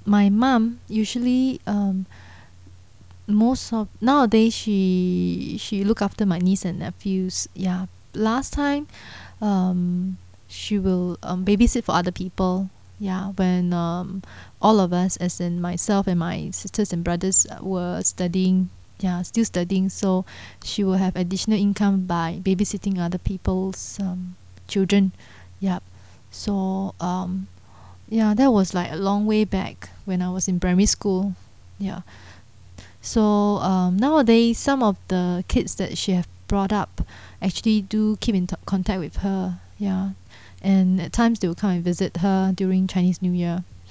my mom usually most of nowadays she look after my niece and nephews. Yeah, last time she will babysit for other people. Yeah, when all of us, as in myself and my sisters and brothers, were studying. Yeah, still studying. So she will have additional income by babysitting other people's children. Yeah. So yeah, that was like a long way back when I was in primary school. Yeah. So nowadays, some of the kids that she have brought up actually do keep in contact with her. Yeah, and at times they will come and visit her during Chinese New Year.